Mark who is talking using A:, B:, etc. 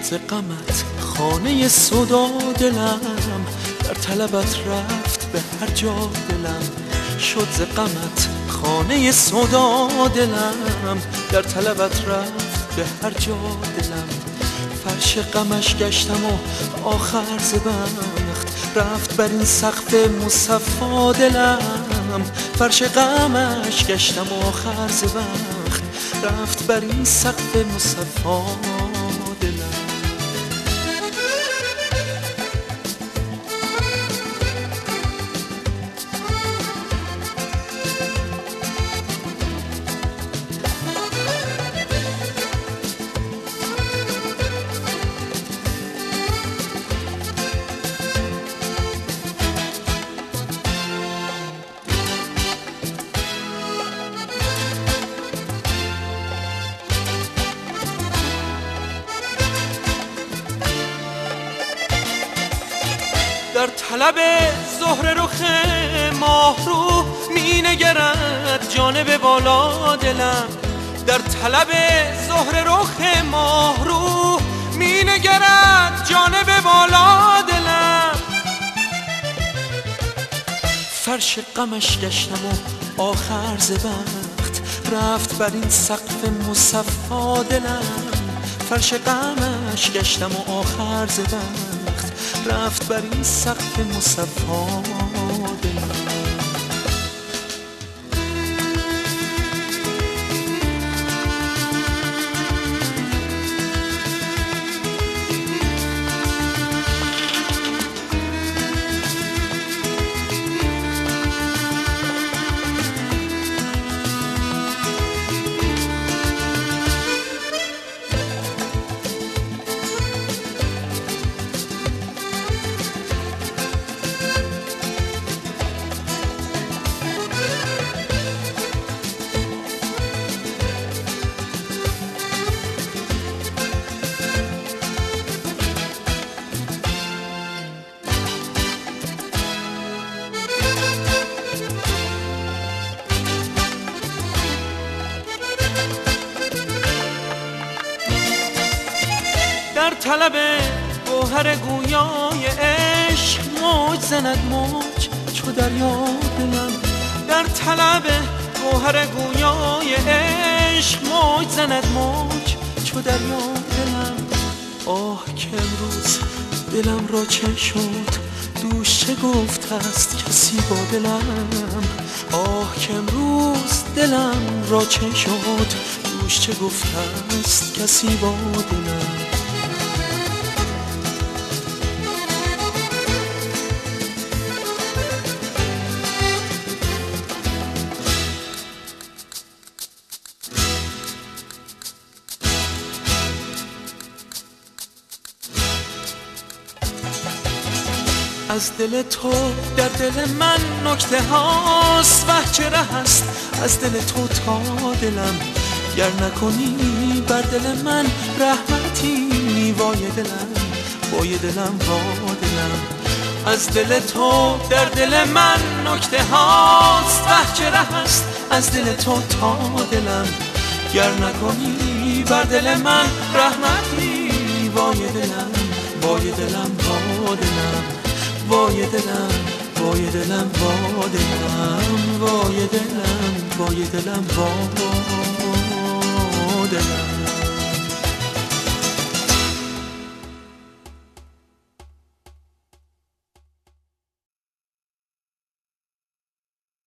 A: ز غمت خانه سودا دلم، در طلبت رفت به هر جا دلم. شد ز غمت خانه سودا دلم، در طلبت رفت به هر جا دلم. فرش غمش گشتم و آخر ز بخت رفت بر این سقف مصفا دلم. فرش غمش گشتم و آخر ز بخت رفت بر این سقف مصفا دلم. در طلب زهر رخ ماه رو می نگرد جانب بالا دلم. در طلب زهر رخ ماه رو می نگرد جانب بالا دلم. فرش غمش گشتم و آخر ز بخت رفت بر این سقف مصفا دلم. فرش غمش گشتم و آخر ز بخت رفت بر این سقف مصفا دلم. در طلب گوهر گویای عشق موج زند موج چو دریا دلم. در طلب گوهر گویای عشق موج زند موج چو دریا دلم. آه که امروز دلم را چه شد دوش چه گفت است کسی با دلم. آه که امروز دلم را چه شد دوش چه گفت است کسی با دلم. از دل تو در دل من نکته هاست وه چه ره است از دل تو تا دلم. گر نکنی بر دل من رحمتی وای دلم وای دلم وای دلم. از دل تو در دل من نکته هاست وه چه ره است از دل تو تا دلم. گر نکنی بر دل من رحمتی وای دلم وای دلم وای دلم وای دلم وای دلم وای دلم وای دلم وای دلم وای دلم.